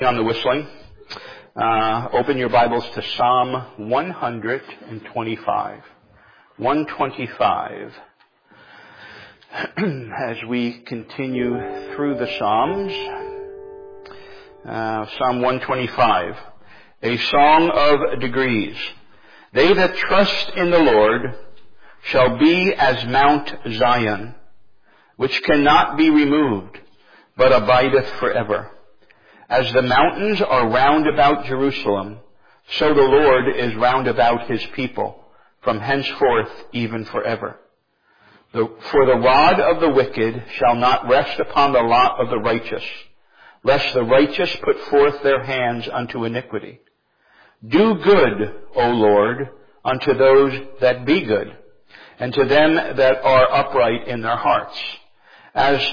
On the whistling, open your Bibles to Psalm 125. 125. As we continue through the Psalms, Psalm 125, a song of degrees. They that trust in the Lord shall be as Mount Zion, which cannot be removed, but abideth forever. As the mountains are round about Jerusalem, so the Lord is round about his people, from henceforth even forever. For the rod of the wicked shall not rest upon the lot of the righteous, lest the righteous put forth their hands unto iniquity. Do good, O Lord, unto those that be good, and to them that are upright in their hearts. As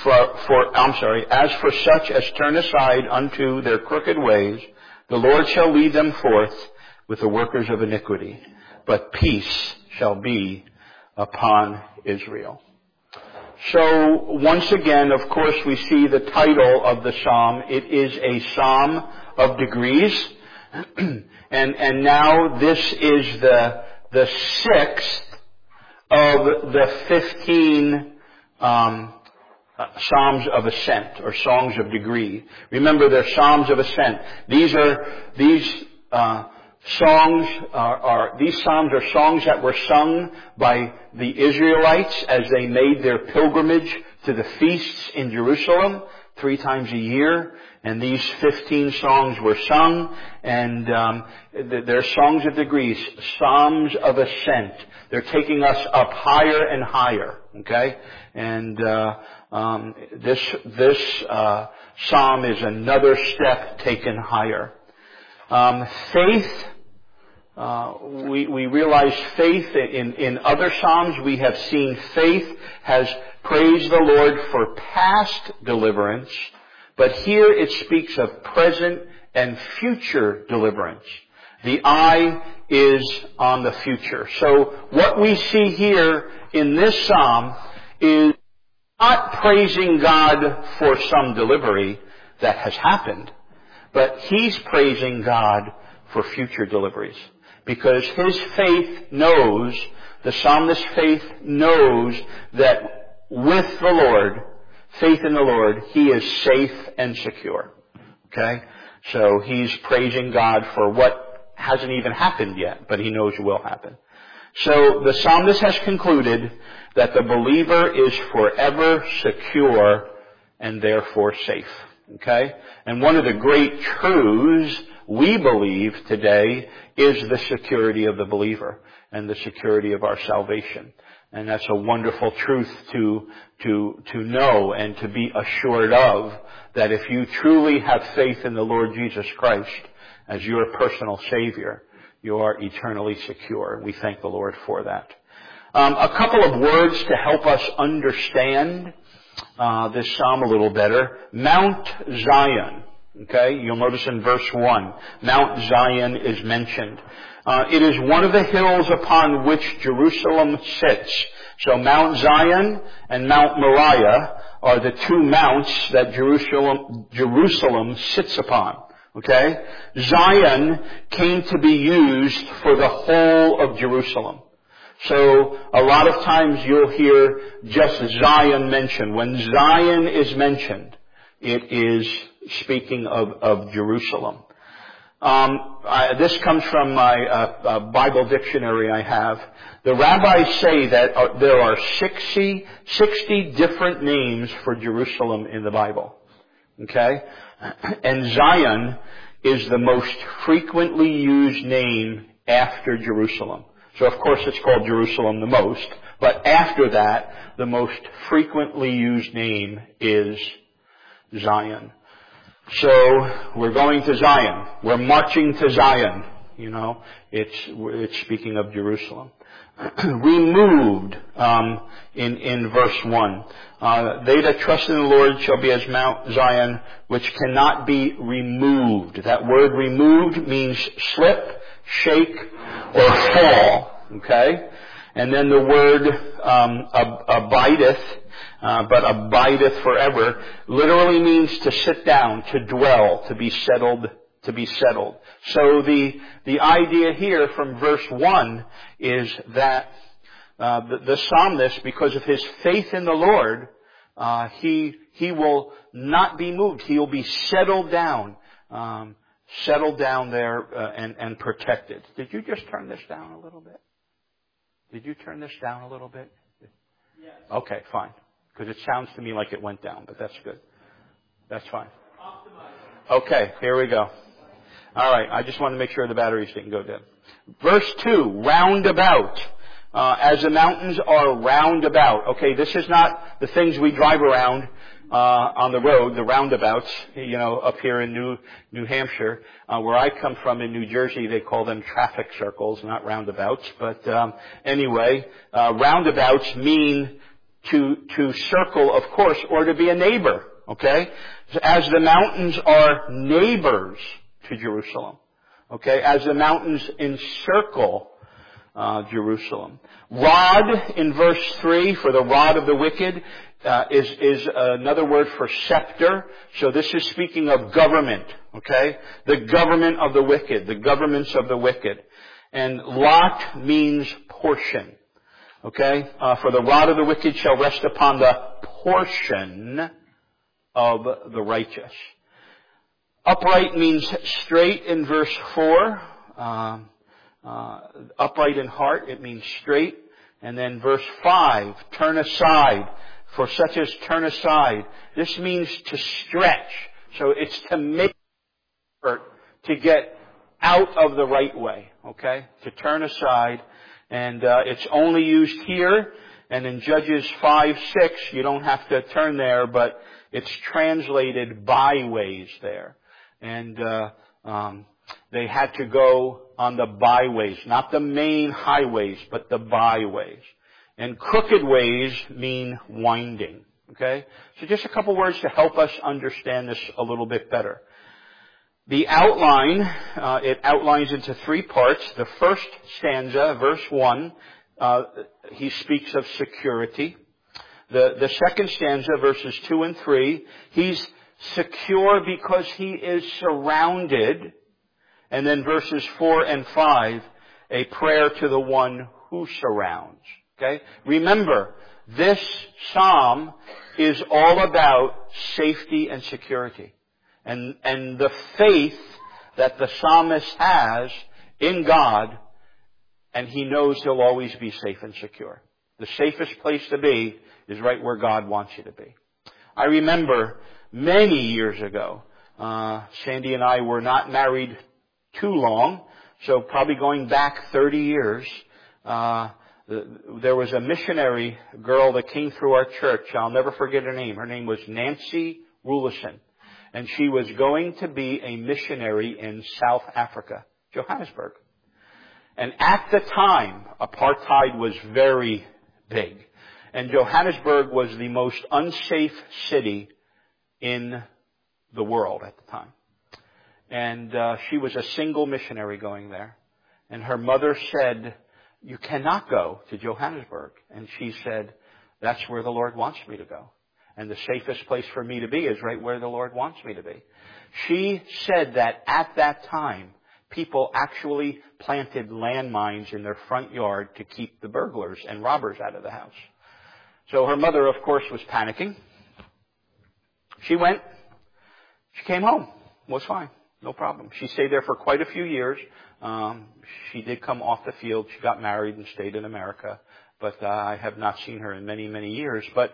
for such as turn aside unto their crooked ways, the Lord shall lead them forth with the workers of iniquity, but peace shall be upon Israel. So once again, of course, we see the title of the psalm. It is a psalm of degrees, and now this is the sixth of the 15 Psalms of Ascent, or Songs of Degree. Remember, they're Psalms of Ascent. These Psalms are songs that were sung by the Israelites as they made their pilgrimage to the feasts in Jerusalem 3 times a year. And these 15 songs were sung, and they're songs of degrees, Psalms of Ascent. They're taking us up higher and higher, okay? And this psalm is another step taken higher. Faith, we realize faith in other psalms. We have seen faith has praised the Lord for past deliverance, but here it speaks of present and future deliverance. The eye is on the future. So what we see here in this psalm is not praising God for some delivery that has happened, but he's praising God for future deliveries. Because his faith knows, the psalmist's faith knows that with the Lord, faith in the Lord, he is safe and secure. Okay? So he's praising God for what hasn't even happened yet, but he knows will happen. So the psalmist has concluded that the believer is forever secure and therefore safe. Okay? And one of the great truths we believe today is the security of the believer and the security of our salvation. And that's a wonderful truth to know and to be assured of, that if you truly have faith in the Lord Jesus Christ as your personal Savior, you are eternally secure. We thank the Lord for that. A couple of words to help us understand this psalm a little better. Mount Zion. Okay, you'll notice in verse 1, Mount Zion is mentioned. It is one of the hills upon which Jerusalem sits. So Mount Zion and Mount Moriah are the two mounts that Jerusalem sits upon. Okay? Zion came to be used for the whole of Jerusalem. So a lot of times you'll hear just Zion mentioned. When Zion is mentioned, it is speaking of Jerusalem. This comes from my Bible dictionary I have. The rabbis say that there are 60 different names for Jerusalem in the Bible. Okay? And Zion is the most frequently used name after Jerusalem. So of course it's called Jerusalem the most, but after that, the most frequently used name is Zion. So we're going to Zion. We're marching to Zion. You know, it's speaking of Jerusalem. Removed, in verse 1. They that trust in the Lord shall be as Mount Zion, which cannot be removed. That word removed means slip, shake, or fall. Okay? And then the word abideth but abideth forever literally means to sit down, to dwell, to be settled, to be settled. So the idea here from verse 1 is that the psalmist, because of his faith in the Lord, he will not be moved. He will be settled down there and protected. Did you just turn this down a little bit? Did you turn this down a little bit? Yes. Okay, fine. Because it sounds to me like it went down, but that's good. That's fine. Optimize. Okay, here we go. All right, I just want to make sure the batteries didn't go dead. Verse 2, round about. As the mountains are round about. Okay, this is not the things we drive around on the road, the roundabouts, up here in New Hampshire. Where I come from in New Jersey, they call them traffic circles, not roundabouts. But anyway, roundabouts mean to circle, of course, or to be a neighbor. Okay? As the mountains are neighbors to Jerusalem. Okay? As the mountains encircle Jerusalem. Rod in verse 3, for the rod of the wicked, is another word for scepter. So this is speaking of government. Okay? The government of the wicked. The governments of the wicked. And lot means portion. Okay? For the rod of the wicked shall rest upon the portion of the righteous. Upright means straight in verse 4. Upright in heart, it means straight. And then verse 5, turn aside. For such as turn aside. This means to stretch. So it's to make effort to get out of the right way. Okay? To turn aside. And it's only used here. And in Judges 5:6, you don't have to turn there, but it's translated byways there. And they had to go on the byways, not the main highways, but the byways. And crooked ways mean winding. Okay? So just a couple words to help us understand this a little bit better. The outline, it outlines into 3 parts. The first stanza, verse 1, he speaks of security. The second stanza, verses 2 and 3, he's secure because he is surrounded. And then verses 4 and 5, a prayer to the one who surrounds. Okay? Remember, this psalm is all about safety and security. And the faith that the psalmist has in God, and he knows he'll always be safe and secure. The safest place to be is right where God wants you to be. I remember many years ago, Sandy and I were not married too long, so probably going back 30 years, there was a missionary girl that came through our church. I'll never forget her name. Her name was Nancy Rulison. And she was going to be a missionary in South Africa, Johannesburg. And at the time, apartheid was very big. And Johannesburg was the most unsafe city in the world at the time. And she was a single missionary going there. And her mother said, "You cannot go to Johannesburg." And she said, "That's where the Lord wants me to go. And the safest place for me to be is right where the Lord wants me to be." She said that at that time, people actually planted landmines in their front yard to keep the burglars and robbers out of the house. So her mother, of course, was panicking. She went. She came home. It was fine. No problem. She stayed there for quite a few years. She did come off the field. She got married and stayed in America. But I have not seen her in many, many years. But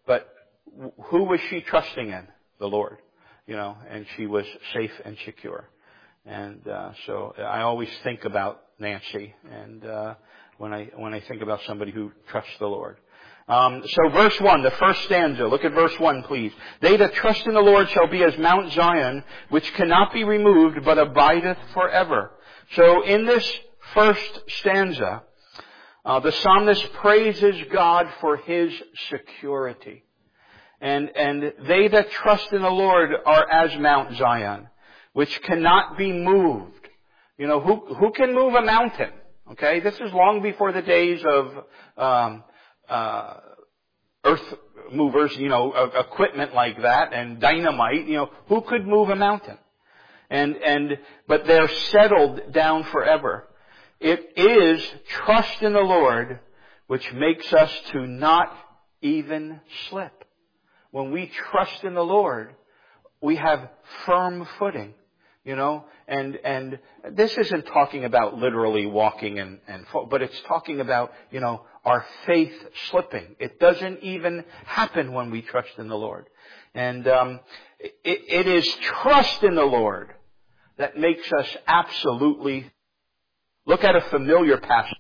who was she trusting in? The Lord. And she was safe and secure. And so I always think about Nancy, and when I think about somebody who trusts the Lord. So verse 1, the first stanza. Look at verse 1, please. They that trust in the Lord shall be as Mount Zion, which cannot be removed, but abideth forever. So in this first stanza, the psalmist praises God for His security. And they that trust in the Lord are as Mount Zion, which cannot be moved. Who can move a mountain? Okay, this is long before the days of movers, equipment like that and dynamite, who could move a mountain? But they're settled down forever. It is trust in the Lord which makes us to not even slip. When we trust in the Lord, we have firm footing, and this isn't talking about literally walking but it's talking about, our faith slipping. It doesn't even happen when we trust in the Lord. And it is trust in the Lord that makes us absolutely. Look at a familiar passage,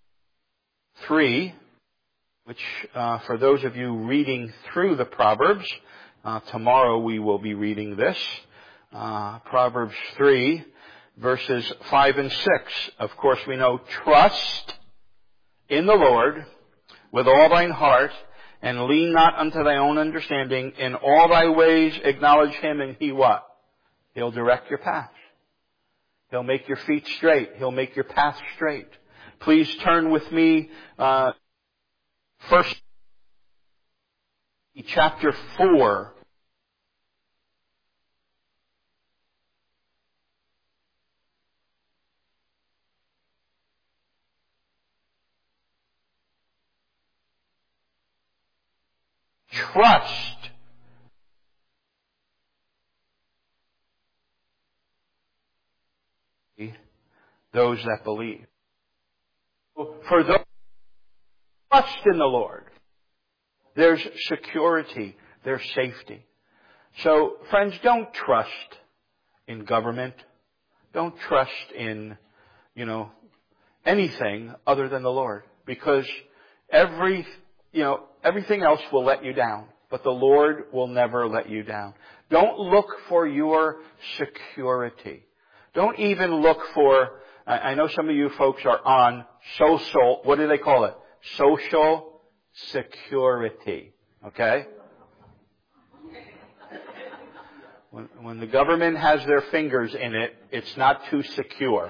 3, which for those of you reading through the Proverbs, tomorrow we will be reading this. Proverbs 3, verses 5 and 6. Of course, we know, trust in the Lord with all thine heart, and lean not unto thy own understanding. In all thy ways acknowledge Him, and He what? He'll direct your path. He'll make your feet straight. He'll make your path straight. Please turn with me, first, chapter 4. Trust. Those that believe. For those who trust in the Lord, there's security, there's safety. So, friends, don't trust in government. Don't trust in, anything other than the Lord. Because everything else will let you down. But the Lord will never let you down. Don't look for your security. Don't even look for, I know some of you folks are on social, what do they call it? Social security. Okay? When the government has their fingers in it, it's not too secure.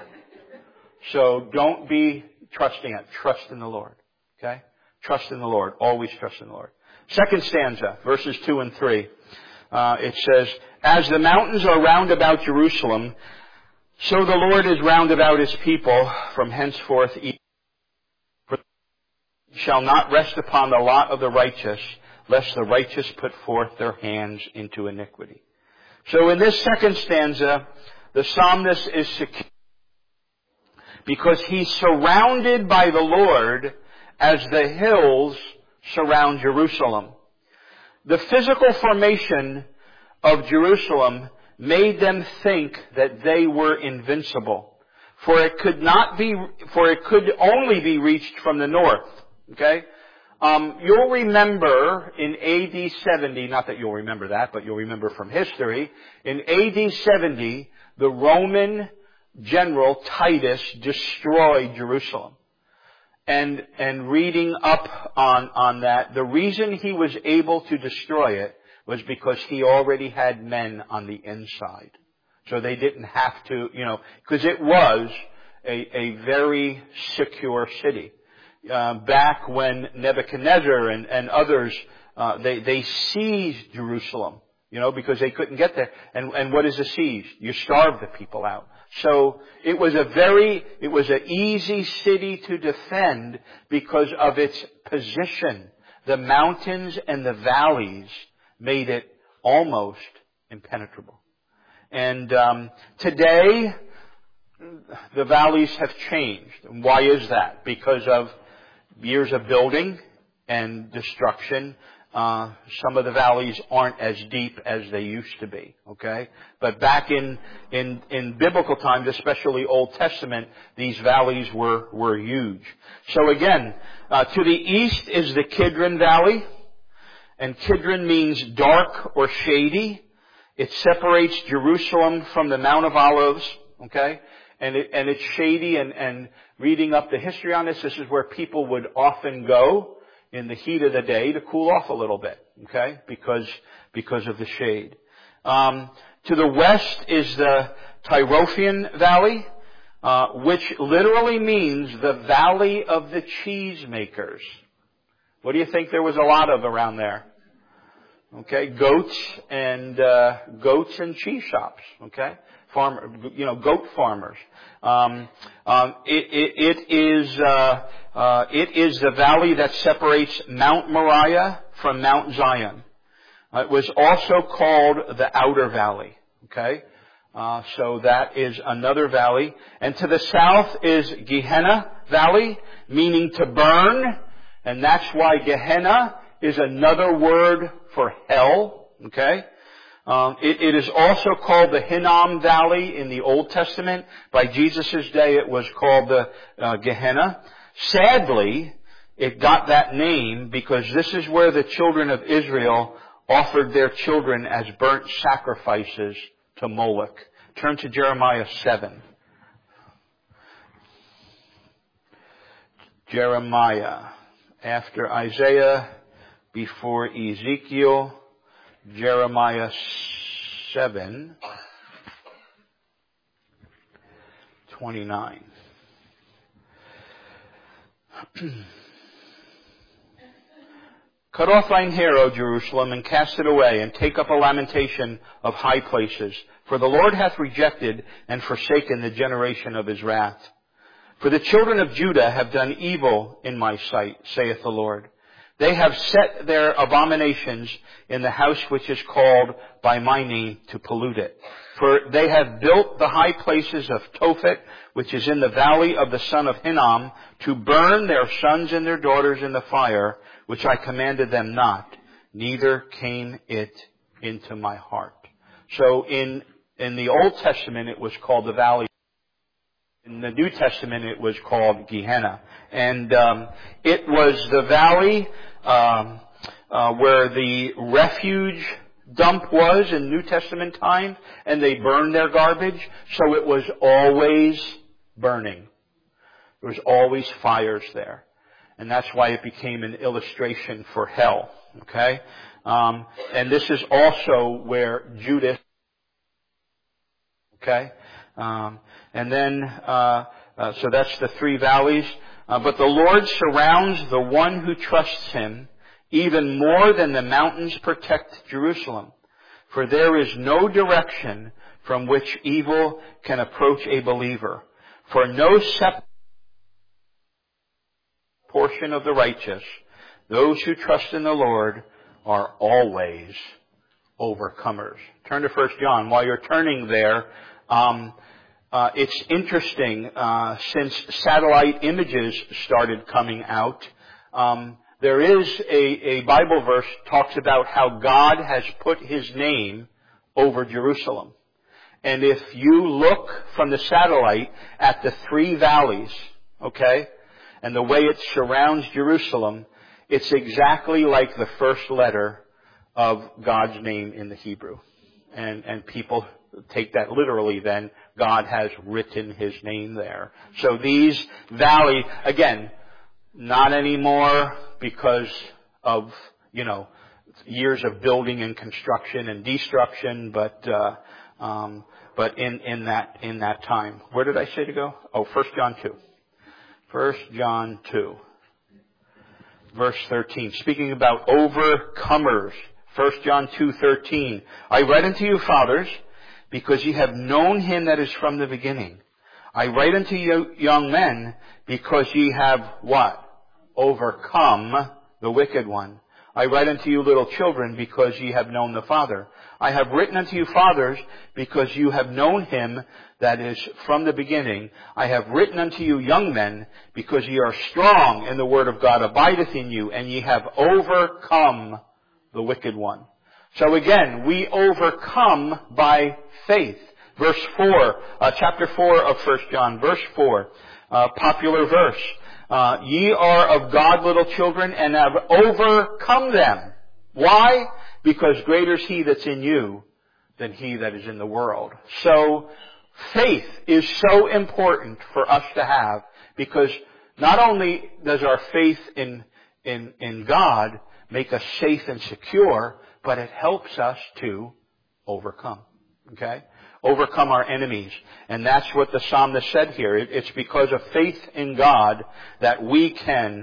So don't be trusting it. Trust in the Lord. Okay? Trust in the Lord. Always trust in the Lord. Second stanza, verses 2 and 3. It says, as the mountains are round about Jerusalem, so the Lord is round about His people from henceforth. For shall not rest upon the lot of the righteous, lest the righteous put forth their hands into iniquity. So in this second stanza, the psalmist is secure because he's surrounded by the Lord as the hills surround Jerusalem. The physical formation of Jerusalem made them think that they were invincible. For it could only be reached from the north. Okay? You'll remember in AD 70, not that you'll remember that, but you'll remember from history, in AD 70, the Roman general Titus destroyed Jerusalem. And reading up on that, the reason he was able to destroy it was because he already had men on the inside. So they didn't have to, because it was a very secure city. Back when Nebuchadnezzar and others, they seized Jerusalem, because they couldn't get there. And what is a siege? You starve the people out. So it was an easy city to defend because of its position. The mountains and the valleys made it almost impenetrable. And today, the valleys have changed. And why is that? Because of years of building and destruction. Some of the valleys aren't as deep as they used to be. Okay? But back in biblical times, especially Old Testament, these valleys were huge. So again, to the east is the Kidron Valley. And Kidron means dark or shady. It separates Jerusalem from the Mount of Olives. Okay? And it's shady, and reading up the history on this is where people would often go in the heat of the day to cool off a little bit. Okay? Because of the shade. To the west is the Tyrophian Valley, which literally means the Valley of the Cheesemakers. What do you think there was a lot of around there? Okay, goats and cheese shops. Okay, goat farmers. It is the valley that separates Mount Moriah from Mount Zion. It was also called the Outer Valley. Okay, so that is another valley. And to the south is Gehenna Valley, meaning to burn, and that's why Gehenna is another word for hell. Okay. It is also called the Hinnom Valley in the Old Testament. By Jesus' day, it was called the Gehenna. Sadly, it got that name because this is where the children of Israel offered their children as burnt sacrifices to Moloch. Turn to Jeremiah 7. Jeremiah. After Isaiah, before Ezekiel, Jeremiah 7:29. Cut off thine hair, O Jerusalem, and cast it away, and take up a lamentation of high places. For the Lord hath rejected and forsaken the generation of his wrath. For the children of Judah have done evil in my sight, saith the Lord. They have set their abominations in the house which is called by my name to pollute it. For they have built the high places of Tophet, which is in the valley of the son of Hinnom, to burn their sons and their daughters in the fire, which I commanded them not, neither came it into my heart. So in the Old Testament it was called the valley. In the New Testament it was called Gehenna. And it was the valley where the refuge dump was in New Testament times, and they burned their garbage, so it was always burning. There was always fires there. And that's why it became an illustration for hell. Okay? And this is also where Judas. Okay? And then, so that's the three valleys. But the Lord surrounds the one who trusts Him even more than the mountains protect Jerusalem. For there is no direction from which evil can approach a believer. For no portion of the righteous, those who trust in the Lord are always overcomers. Turn to 1 John. While you're turning there, it's interesting, since satellite images started coming out, there is a Bible verse talks about how God has put His name over Jerusalem. And if you look from the satellite at the three valleys, okay, and the way it surrounds Jerusalem, it's exactly like the first letter of God's name in the Hebrew. And people take that literally then. God has written His name there. So these valleys, again, not anymore because of, years of building and construction and destruction, but in that time. Where did I say to go? 1 John 2. 1 John 2. Verse 13. Speaking about overcomers. 1 John 2:13. I write unto you, fathers, because ye have known Him that is from the beginning. I write unto you, young men, because ye have what? Overcome the wicked one. I write unto you, little children, because ye have known the Father. I have written unto you, fathers, because you have known Him that is from the beginning. I have written unto you, young men, because ye are strong, and the word of God abideth in you, and ye have overcome the wicked one. So again, we overcome by faith. Verse 4, chapter 4 of 1 John, verse 4, popular verse. Ye are of God, little children, and have overcome them. Why? Because greater is He that's in you than he that is in the world. So faith is so important for us to have, because not only does our faith in God make us safe and secure, but it helps us to overcome. Okay? Overcome our enemies. And that's what the psalmist said here. It's because of faith in God that we can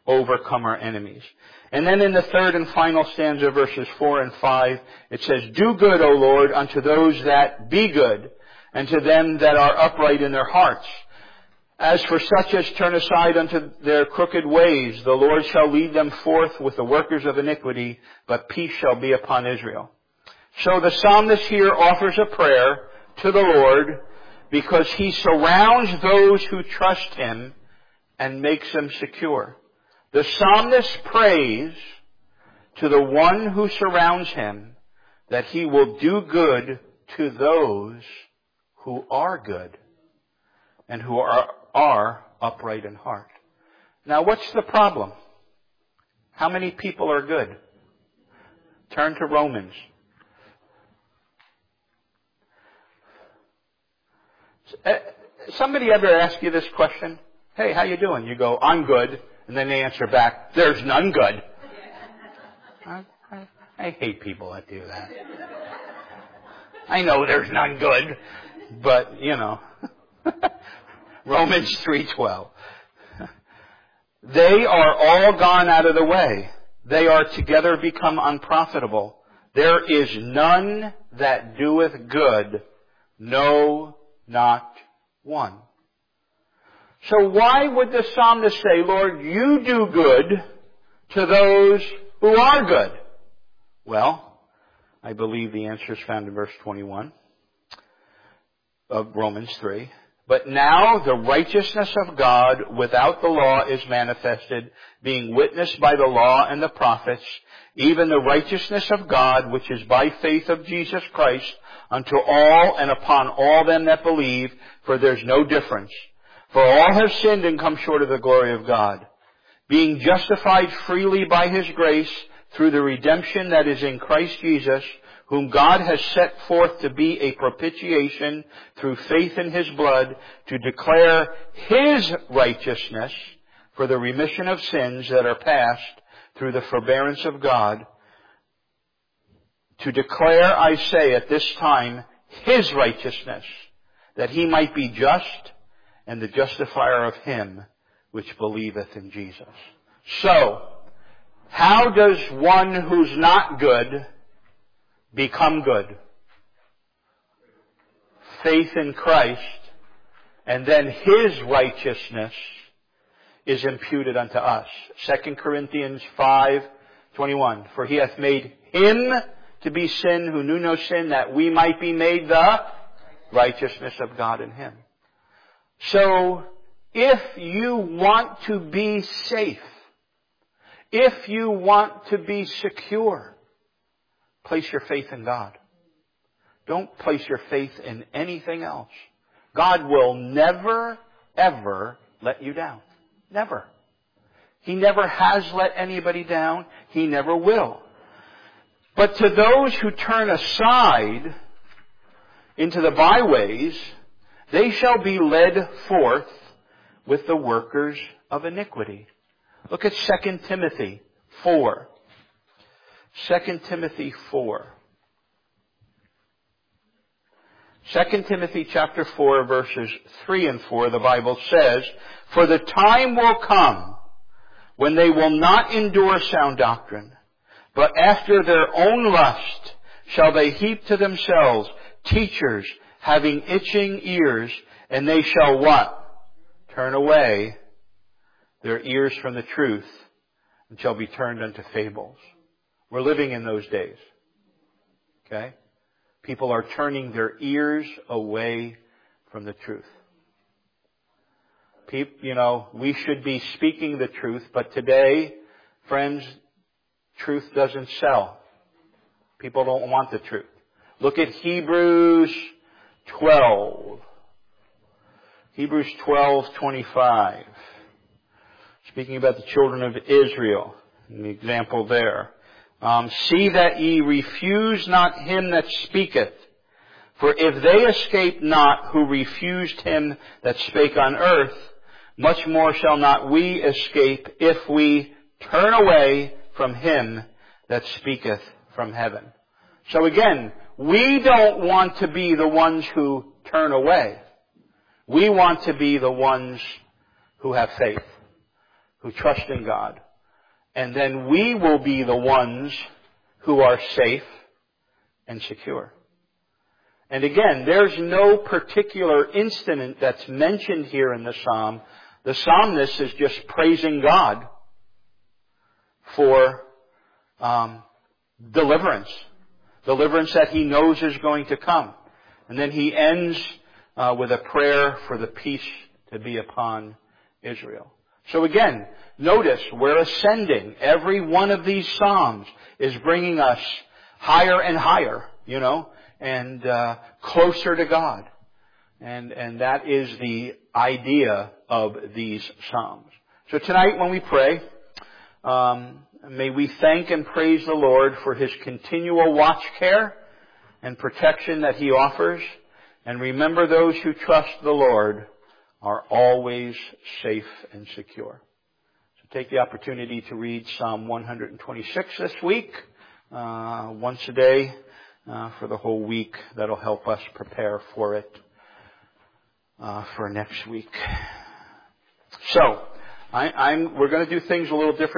overcome our enemies. And then in the third and final stanza, verses 4 and 5, it says, "Do good, O Lord, unto those that be good, and to them that are upright in their hearts. As for such as turn aside unto their crooked ways, the Lord shall lead them forth with the workers of iniquity, but peace shall be upon Israel." So the psalmist here offers a prayer to the Lord because He surrounds those who trust Him and makes them secure. The psalmist prays to the one who surrounds him that He will do good to those who are good and who are upright in heart. Now, what's the problem? How many people are good? Turn to Romans. Somebody ever ask you this question? "Hey, how you doing?" You go, "I'm good." And then they answer back, "There's none good." I hate people that do that. I know there's none good, but, Romans 3:12. "They are all gone out of the way. They are together become unprofitable. There is none that doeth good, no, not one." So why would the psalmist say, "Lord, you do good to those who are good"? Well, I believe the answer is found in verse 21 of Romans 3. "But now the righteousness of God without the law is manifested, being witnessed by the law and the prophets, even the righteousness of God, which is by faith of Jesus Christ, unto all and upon all them that believe, for there's no difference. For all have sinned and come short of the glory of God, being justified freely by His grace through the redemption that is in Christ Jesus, whom God has set forth to be a propitiation through faith in His blood, to declare His righteousness for the remission of sins that are past through the forbearance of God. To declare, I say, at this time, His righteousness, that He might be just and the justifier of him which believeth in Jesus." So, how does one who's not good become good? Faith in Christ, and then His righteousness is imputed unto us. 2 Corinthians 5:21. "For He hath made Him to be sin who knew no sin, that we might be made the righteousness of God in Him." So, if you want to be safe, if you want to be secure, place your faith in God. Don't place your faith in anything else. God will never, ever let you down. Never. He never has let anybody down. He never will. But to those who turn aside into the byways, they shall be led forth with the workers of iniquity. Look at 2 Timothy 4. 2 Timothy 4. 2 Timothy chapter 4, verses 3 and 4, the Bible says, "For the time will come when they will not endure sound doctrine, but after their own lust shall they heap to themselves teachers having itching ears, and they shall" what? "Turn away their ears from the truth, and shall be turned unto fables." We're living in those days. Okay? People are turning their ears away from the truth. We should be speaking the truth, but today, friends, truth doesn't sell. People don't want the truth. Look at Hebrews 12. Hebrews 12:25. Speaking about the children of Israel, an example there. "See that ye refuse not him that speaketh. For if they escape not who refused him that spake on earth, much more shall not we escape if we turn away from him that speaketh from heaven." So again, we don't want to be the ones who turn away. We want to be the ones who have faith, who trust in God. And then we will be the ones who are safe and secure. And again, there's no particular incident that's mentioned here in the psalm. The psalmist is just praising God for deliverance. Deliverance that he knows is going to come. And then he ends with a prayer for the peace to be upon Israel. So again, notice we're ascending. Every one of these psalms is bringing us higher and higher, and closer to God. And that is the idea of these psalms. So tonight when we pray, may we thank and praise the Lord for His continual watch care and protection that He offers. And remember, those who trust the Lord are always safe and secure. So take the opportunity to read Psalm 126 this week, once a day, for the whole week. That'll help us prepare for it, for next week. So, we're going to do things a little different